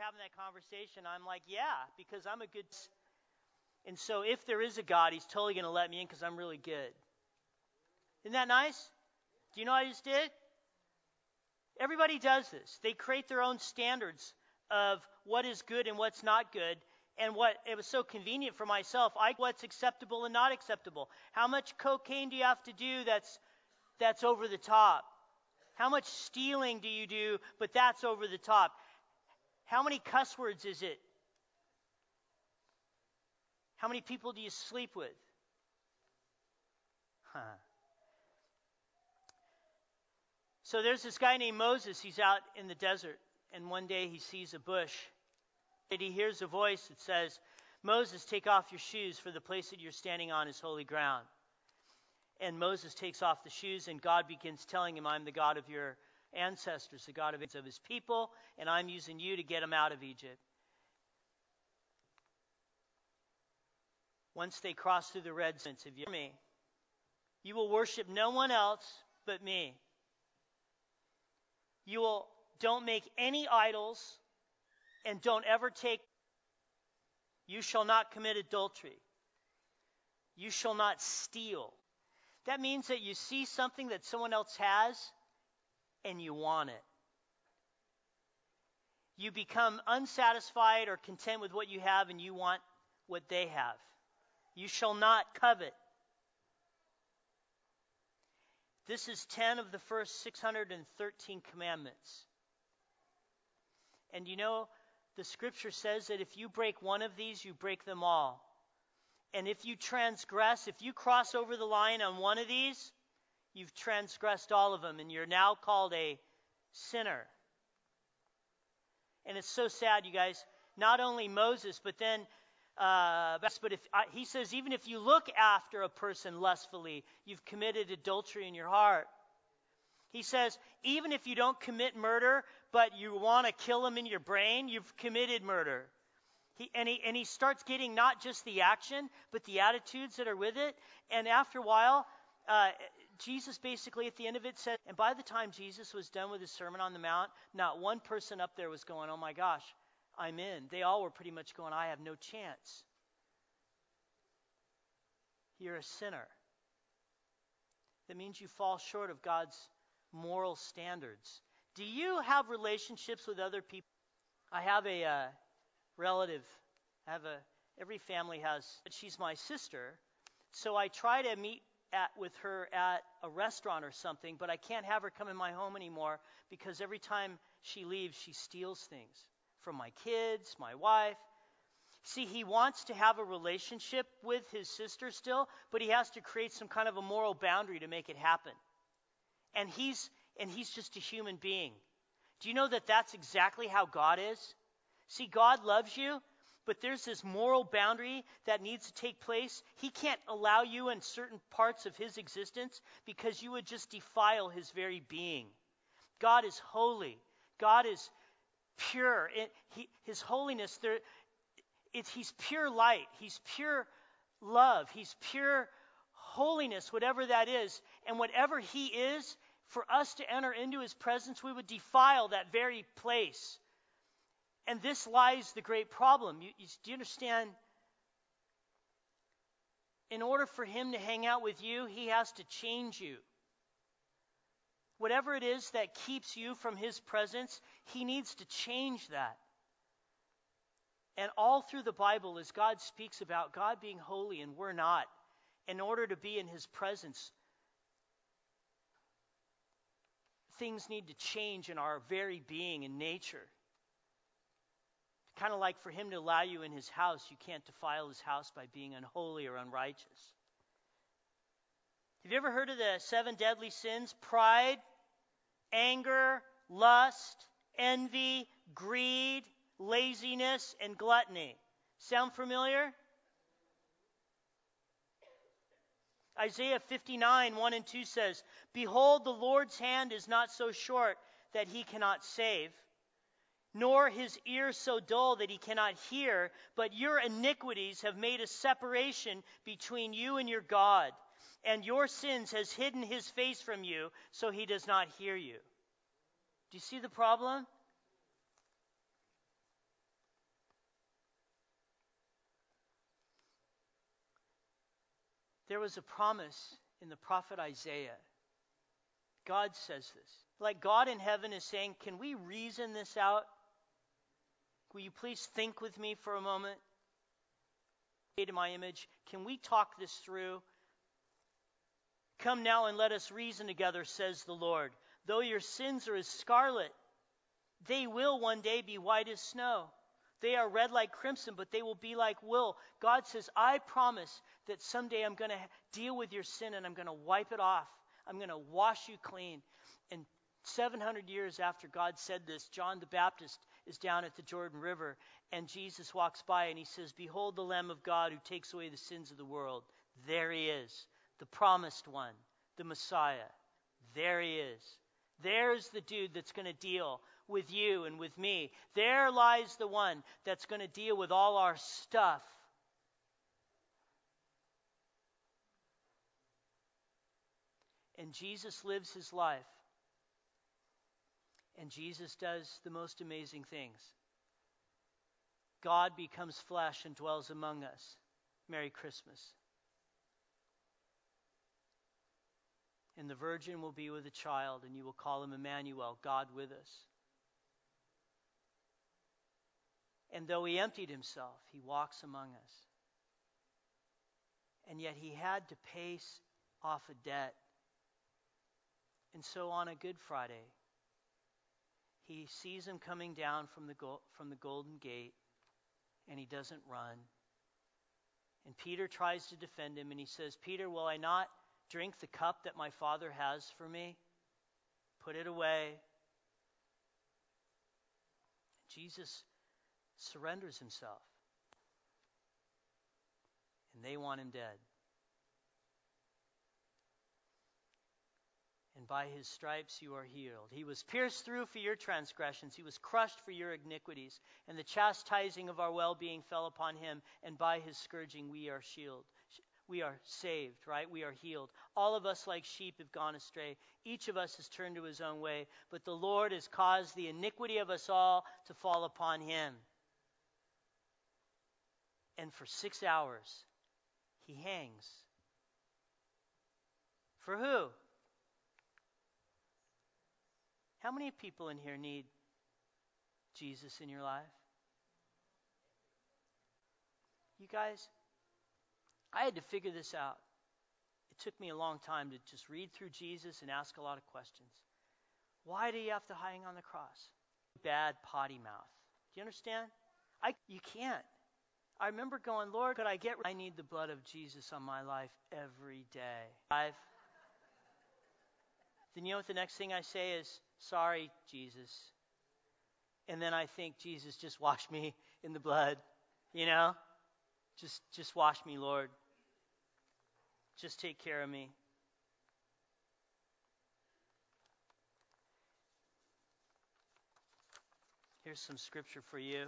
having that conversation. I'm like, yeah, because I'm a good... And so if there is a God, he's totally going to let me in because I'm really good. Isn't that nice? Do you know what I just did? Everybody does this. They create their own standards of what is good and what's not good. And what it was so convenient for myself, what's acceptable and not acceptable. How much cocaine do you have to do that's over the top? How much stealing do you do, but that's over the top? How many cuss words is it? How many people do you sleep with? So there's this guy named Moses. He's out in the desert, and one day he sees a bush. And he hears a voice that says, Moses, take off your shoes, for the place that you're standing on is holy ground. And Moses takes off the shoes, and God begins telling him, I'm the God of your ancestors, the God of his people, and I'm using you to get them out of Egypt. Once they cross through the Red Sea, if you hear me, you will worship no one else but me. Don't make any idols, and don't ever you shall not commit adultery. You shall not steal. That means that you see something that someone else has, and you want it. You become unsatisfied or content with what you have, and you want what they have. You shall not covet. This is 10 of the first 613 commandments. And you know, the scripture says that if you break one of these, you break them all. And if you transgress, if you cross over the line on one of these, you've transgressed all of them, and you're now called a sinner. And it's so sad, you guys. Not only Moses, but then... he says, even if you look after a person lustfully, you've committed adultery in your heart. He says, even if you don't commit murder, but you want to kill him in your brain, you've committed murder. He starts getting not just the action, but the attitudes that are with it. And after a while, Jesus basically at the end of it said, and by the time Jesus was done with his Sermon on the Mount, not one person up there was going, oh my gosh, I'm in. They all were pretty much going, I have no chance. You're a sinner. That means you fall short of God's moral standards. Do you have relationships with other people? I have a relative. Every family has, but she's my sister. So I try to meet with her at a restaurant or something, but I can't have her come in my home anymore because every time she leaves, she steals things from my kids, my wife. See, he wants to have a relationship with his sister still, but he has to create some kind of a moral boundary to make it happen. And he's just a human being. Do you know that that's exactly how God is? See, God loves you, but there's this moral boundary that needs to take place. He can't allow you in certain parts of his existence because you would just defile his very being. God is holy. God is pure. His holiness, he's pure light. He's pure love. He's pure holiness, whatever that is. And whatever he is, for us to enter into his presence, we would defile that very place. And this lies the great problem. Do you understand? In order for him to hang out with you, he has to change you. Whatever it is that keeps you from his presence, he needs to change that. And all through the Bible, as God speaks about God being holy and we're not, in order to be in his presence, things need to change in our very being and nature. Kind of like for him to allow you in his house, you can't defile his house by being unholy or unrighteous. Have you ever heard of the 7 deadly sins? Pride, anger, lust, envy, greed, laziness, and gluttony. Sound familiar? Isaiah 59, 1 and 2 says, Behold, the Lord's hand is not so short that he cannot save, nor his ear so dull that he cannot hear, but your iniquities have made a separation between you and your God, and your sins has hidden his face from you, so he does not hear you. Do you see the problem? There was a promise in the prophet Isaiah. God says this. Like God in heaven is saying, can we reason this out? Will you please think with me for a moment? In my image, can we talk this through? Come now and let us reason together, says the Lord. Though your sins are as scarlet, they will one day be white as snow. They are red like crimson, but they will be like wool. God says, I promise that someday I'm going to deal with your sin and I'm going to wipe it off. I'm going to wash you clean. And 700 years after God said this, John the Baptist is down at the Jordan River, and Jesus walks by and he says, behold the Lamb of God who takes away the sins of the world. There he is, the promised one, the Messiah. There he is. There's the dude that's going to deal with you and with me. There lies the one that's going to deal with all our stuff. And Jesus lives his life. And Jesus does the most amazing things. God becomes flesh and dwells among us. Merry Christmas. And the virgin will be with a child, and you will call him Emmanuel, God with us. And though he emptied himself, he walks among us. And yet he had to pay off a debt. And so on a Good Friday, he sees him coming down from the Golden Gate, and he doesn't run. And Peter tries to defend him, and he says, Peter, will I not drink the cup that my Father has for me? Put it away. Jesus surrenders himself. And they want him dead. And by his stripes you are healed. He was pierced through for your transgressions. He was crushed for your iniquities. And the chastising of our well-being fell upon him. And by his scourging we are shielded. We are saved, right? We are healed. All of us like sheep have gone astray. Each of us has turned to his own way. But the Lord has caused the iniquity of us all to fall upon him. And for 6 hours, he hangs. For who? How many people in here need Jesus in your life? You guys, I had to figure this out. It took me a long time to just read through Jesus and ask a lot of questions. Why do you have to hang on the cross? Bad potty mouth. Do you understand? You can't. I remember going, Lord, I need the blood of Jesus on my life every day. Then you know what the next thing I say is, sorry, Jesus. And then I think, Jesus, just wash me in the blood. You know? Just wash me, Lord. Just take care of me. Here's some scripture for you.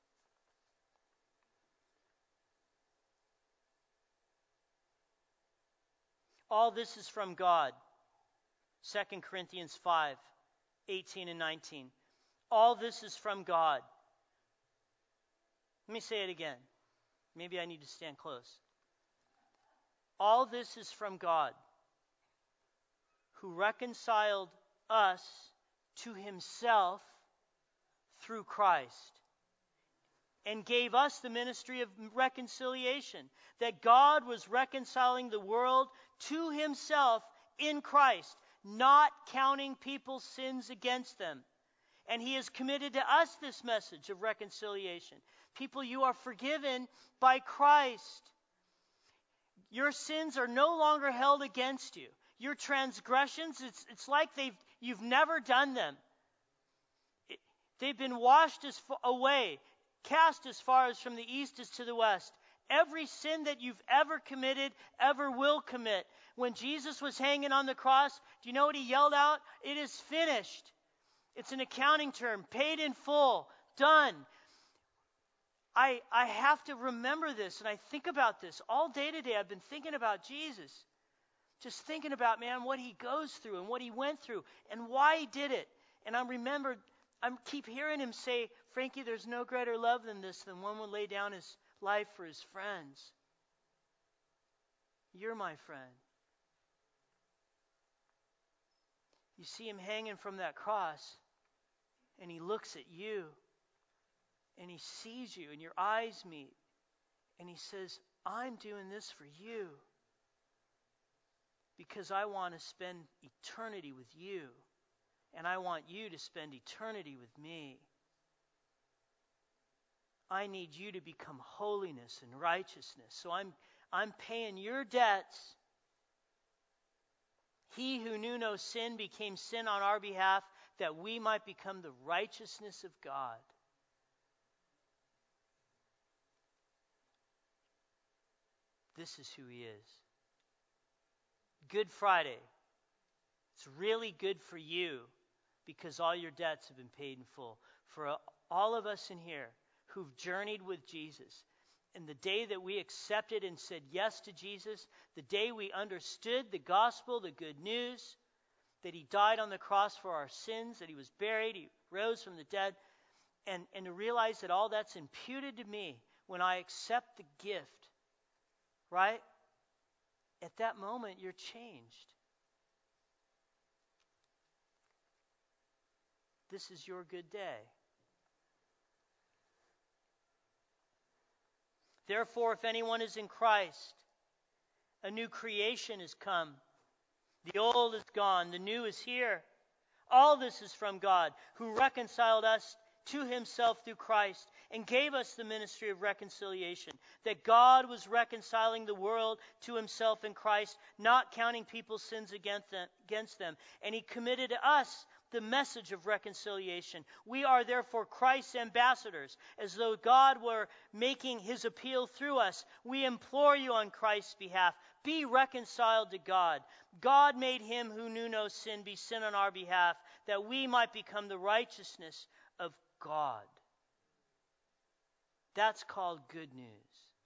All this is from God. 2 Corinthians 5, 18 and 19. All this is from God. Let me say it again. Maybe I need to stand close. All this is from God, who reconciled us to himself through Christ, and gave us the ministry of reconciliation, that God was reconciling the world to himself in Christ, not counting people's sins against them. And he has committed to us this message of reconciliation. People, you are forgiven by Christ. Your sins are no longer held against you. Your transgressions, it's like you've never done them. They've been washed away, cast as far as from the east as to the west. Every sin that you've ever committed, ever will commit. When Jesus was hanging on the cross, do you know what he yelled out? It is finished. It's an accounting term. Paid in full. Done. I have to remember this, and I think about this. All day today I've been thinking about Jesus. Just thinking about, man, what he goes through and what he went through and why he did it. And I keep hearing him say, Frankie, there's no greater love than this, than one would lay down his life for his friends. You're my friend. You see him hanging from that cross, and he looks at you, and he sees you, and your eyes meet, and he says, I'm doing this for you because I want to spend eternity with you, and I want you to spend eternity with me. I need you to become holiness and righteousness. So I'm paying your debts. He who knew no sin became sin on our behalf, that we might become the righteousness of God. This is who he is. Good Friday. It's really good for you because all your debts have been paid in full. For all of us in here who've journeyed with Jesus, and the day that we accepted and said yes to Jesus, the day we understood the gospel, the good news, that he died on the cross for our sins, that he was buried, he rose from the dead, and to realize that all that's imputed to me when I accept the gift, right? At that moment, you're changed. This is your good day. Therefore, if anyone is in Christ, a new creation has come. The old is gone, the new is here. All this is from God, who reconciled us to himself through Christ and gave us the ministry of reconciliation, that God was reconciling the world to himself in Christ, not counting people's sins against them. And he committed to us the message of reconciliation. We are therefore Christ's ambassadors, as though God were making his appeal through us. We implore you on Christ's behalf, be reconciled to God. God made him who knew no sin be sin on our behalf, that we might become the righteousness of God. That's called good news.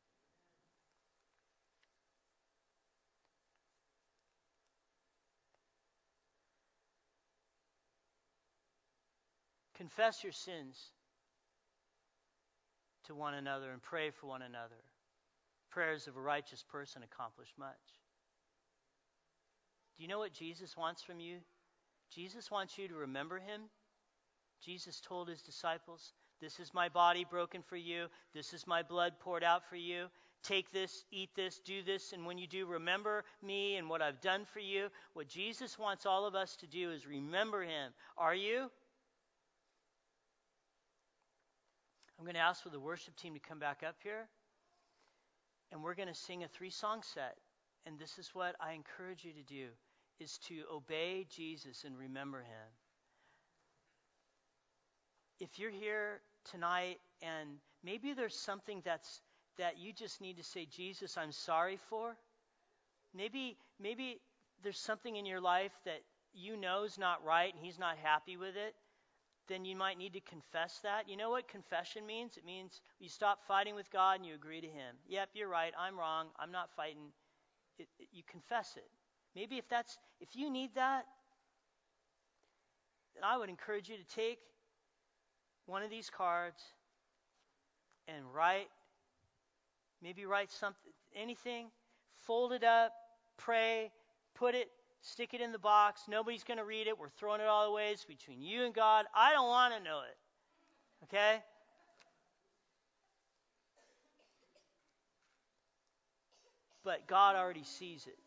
Confess your sins to one another and pray for one another. Prayers of a righteous person accomplish much. Do you know what Jesus wants from you? Jesus wants you to remember him. Jesus told his disciples, this is my body broken for you. This is my blood poured out for you. Take this, eat this, do this, and when you do, remember me and what I've done for you. What Jesus wants all of us to do is remember him. Are you? I'm going to ask for the worship team to come back up here, and we're going to sing a 3-song set. And this is what I encourage you to do, is to obey Jesus and remember him. If you're here tonight and maybe there's something that you just need to say, Jesus, I'm sorry for. Maybe there's something in your life that you know is not right and he's not happy with it. Then you might need to confess that. You know what confession means? It means you stop fighting with God and you agree to him. Yep, you're right. I'm wrong. I'm not fighting. You confess it. Maybe if you need that, then I would encourage you to take one of these cards and write something, anything, fold it up, pray, stick it in the box. Nobody's going to read it. We're throwing it all away. It's between you and God. I don't want to know it. Okay? But God already sees it.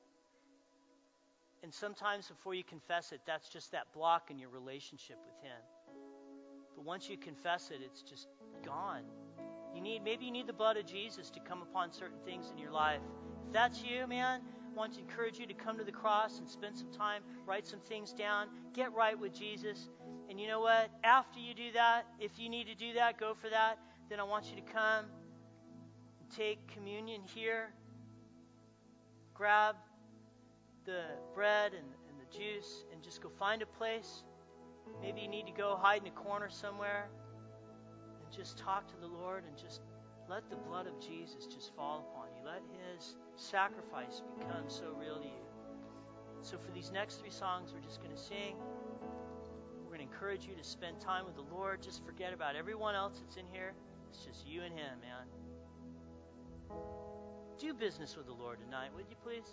And sometimes before you confess it, that's just that block in your relationship with him. But once you confess it, it's just gone. Maybe you need the blood of Jesus to come upon certain things in your life. If that's you, man, I want to encourage you to come to the cross and spend some time, write some things down, get right with Jesus. And you know what? After you do that, if you need to do that, go for that. Then I want you to come and take communion here. Grab the bread and the juice and just go find a place. Maybe you need to go hide in a corner somewhere and just talk to the Lord and just let the blood of Jesus just fall upon you. Let his sacrifice become so real to you. So for these next 3 songs, we're just going to sing. We're going to encourage you to spend time with the Lord. Just forget about everyone else that's in here. It's just you and him, man. Do business with the Lord tonight, would you please?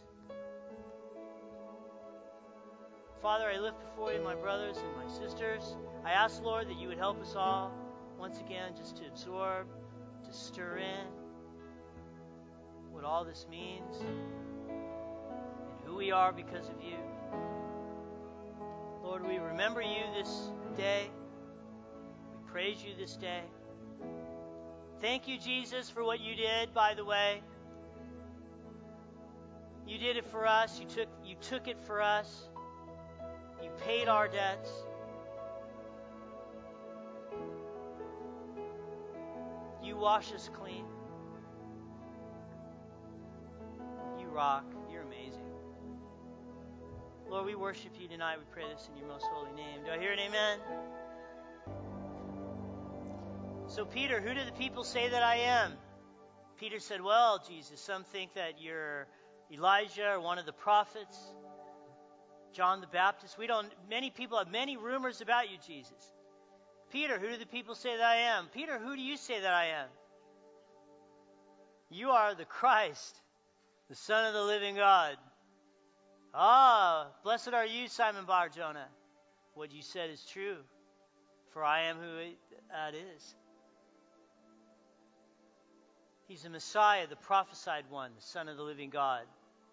Father, I lift before you my brothers and my sisters. I ask, Lord, that you would help us all once again just to absorb, to stir in what all this means and who we are because of you. Lord, we remember you this day. We praise you this day. Thank you, Jesus, for what you did, by the way. You did it for us. You took it for us. You paid our debts. You wash us clean. You rock. You're amazing. Lord, we worship you tonight. We pray this in your most holy name. Do I hear an amen? So Peter, who do the people say that I am? Peter said, well, Jesus, some think that you're Elijah or one of the prophets, John the Baptist. Many people have many rumors about you, Jesus. Peter, who do the people say that I am? Peter, who do you say that I am? You are the Christ, the Son of the living God. Ah, blessed are you, Simon Bar-Jonah. What you said is true, for I am who that is. He's the Messiah, the prophesied one, the Son of the living God.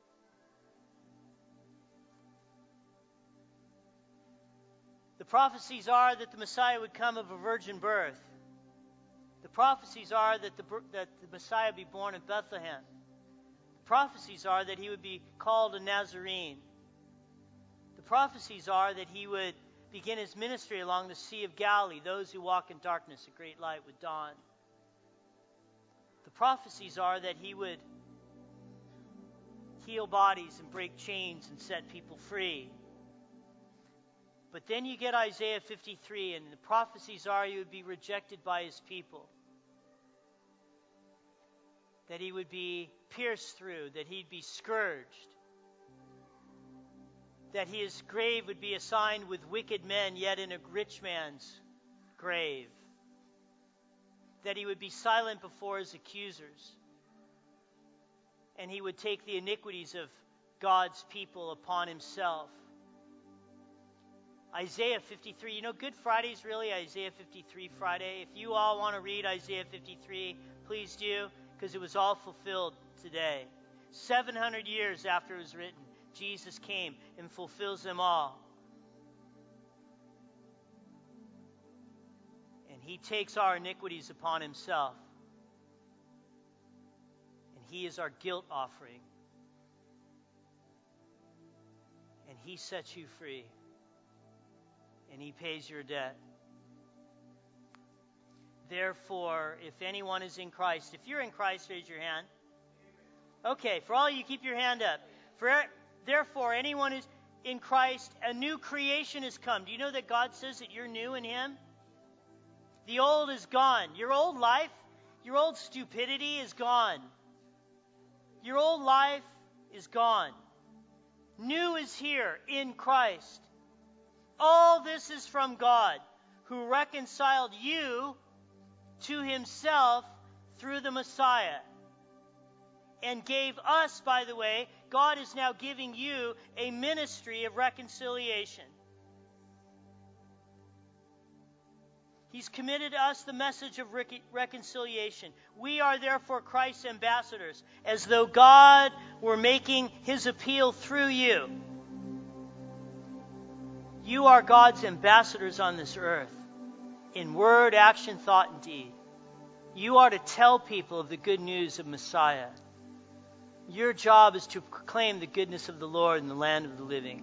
The prophecies are that the Messiah would come of a virgin birth. The prophecies are that the Messiah be born in Bethlehem. The prophecies are that he would be called a Nazarene. The prophecies are that he would begin his ministry along the Sea of Galilee. Those who walk in darkness, a great light would dawn. The prophecies are that he would heal bodies and break chains and set people free. But then you get Isaiah 53, and the prophecies are he would be rejected by his people. That he would be pierced through, that he'd be scourged. That his grave would be assigned with wicked men, yet in a rich man's grave. That he would be silent before his accusers. And he would take the iniquities of God's people upon himself. Isaiah 53. Good Friday is really Isaiah 53 Friday. If you all want to read Isaiah 53, please do, because it was all fulfilled today. 700 years after it was written, Jesus came and fulfills them all. And he takes our iniquities upon himself. And he is our guilt offering. And he sets you free. And he pays your debt. Therefore, if anyone is in Christ, if you're in Christ, raise your hand. Okay, for all of you, keep your hand up. Therefore, anyone who's in Christ, a new creation has come. Do you know that God says that you're new in him? The old is gone. Your old life, your old stupidity is gone. Your old life is gone. New is here in Christ. All this is from God, who reconciled you to himself through the Messiah. And gave us, by the way, God is now giving you a ministry of reconciliation. He's committed to us the message of reconciliation. We are therefore Christ's ambassadors, as though God were making his appeal through you. You are God's ambassadors on this earth, in word, action, thought, and deed. You are to tell people of the good news of Messiah. Your job is to proclaim the goodness of the Lord in the land of the living.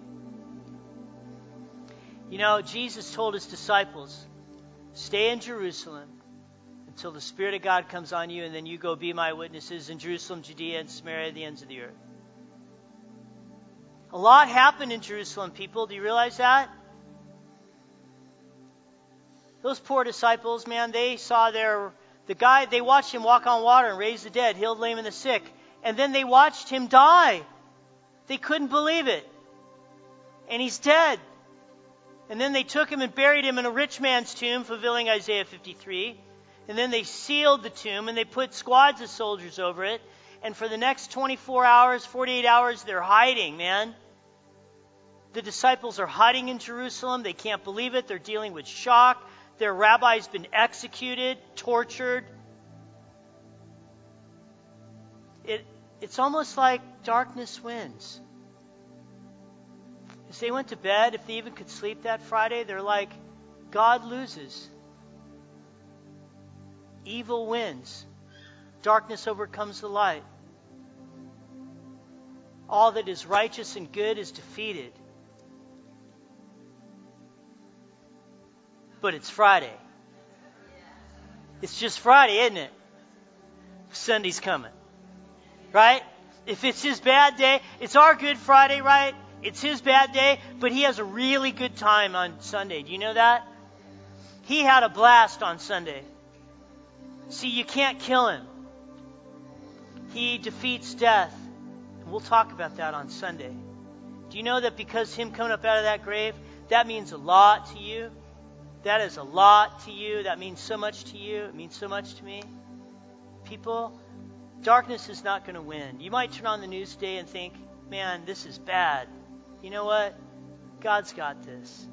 Jesus told his disciples, stay in Jerusalem until the Spirit of God comes on you, and then you go be my witnesses in Jerusalem, Judea, and Samaria, the ends of the earth. A lot happened in Jerusalem, people. Do you realize that? Those poor disciples, man, they saw they watched him walk on water and raise the dead, healed lame and the sick. And then they watched him die. They couldn't believe it. And he's dead. And then they took him and buried him in a rich man's tomb, fulfilling Isaiah 53. And then they sealed the tomb and they put squads of soldiers over it. And for the next 24 hours, 48 hours, they're hiding, man. The disciples are hiding in Jerusalem. They can't believe it. They're dealing with shock. Their rabbi's been executed, tortured. It's almost like darkness wins. As they went to bed, if they even could sleep that Friday, they're like, God loses. Evil wins. Darkness overcomes the light. All that is righteous and good is defeated. But it's Friday. It's just Friday, isn't it? Sunday's coming. Right? If it's his bad day, it's our Good Friday, right? It's his bad day, but he has a really good time on Sunday. Do you know that? He had a blast on Sunday. See, you can't kill him. He defeats death. And we'll talk about that on Sunday. Do you know that because him coming up out of that grave, that means a lot to you? That is a lot to you. That means so much to you. It means so much to me. People, darkness is not going to win. You might turn on the news today and think, man, this is bad. You know what? God's got this.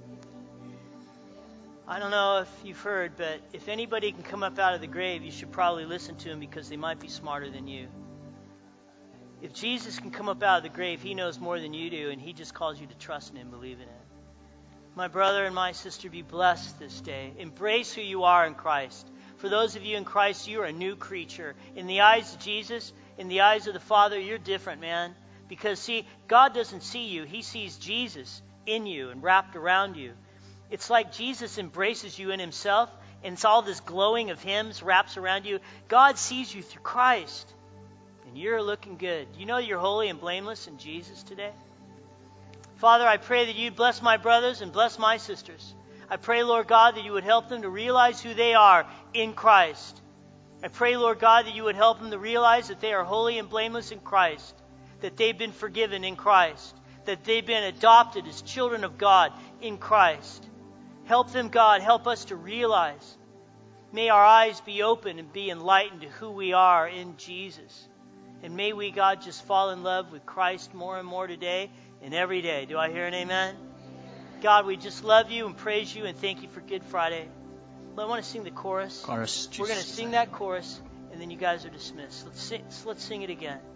I don't know if you've heard, but if anybody can come up out of the grave, you should probably listen to him because they might be smarter than you. If Jesus can come up out of the grave, he knows more than you do, and he just calls you to trust in him, believe in it. My brother and my sister, be blessed this day. Embrace who you are in Christ. For those of you in Christ, you are a new creature. In the eyes of Jesus, in the eyes of the Father, you're different, man. Because, see, God doesn't see you. He sees Jesus in you and wrapped around you. It's like Jesus embraces you in himself, and it's all this glowing of hymns wraps around you. God sees you through Christ, and you're looking good. You know you're holy and blameless in Jesus today? Father, I pray that you'd bless my brothers and bless my sisters. I pray, Lord God, that you would help them to realize who they are in Christ. I pray, Lord God, that you would help them to realize that they are holy and blameless in Christ, that they've been forgiven in Christ, that they've been adopted as children of God in Christ. Help them, God. Help us to realize. May our eyes be open and be enlightened to who we are in Jesus. And may we, God, just fall in love with Christ more and more today and every day. Do I hear an amen? God, we just love you and praise you and thank you for Good Friday. I want to sing the chorus. We're going to sing that chorus, and then you guys are dismissed. Let's sing it again.